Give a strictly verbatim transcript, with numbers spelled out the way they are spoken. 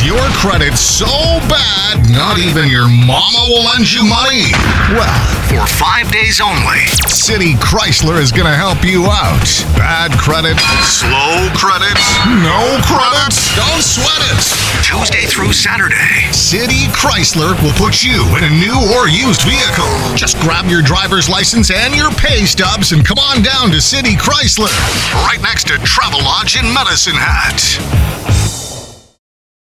your credit so bad, not even your mama will lend you money? Well, for five days only, City Chrysler is going to help you out. Bad credit, slow credit, no credit, don't sweat it. Tuesday through Saturday, City Chrysler will put you in a new or used vehicle. Just grab your driver's license and your pay stubs and come on down to City Chrysler, right next to Travelodge in Medicine Hat.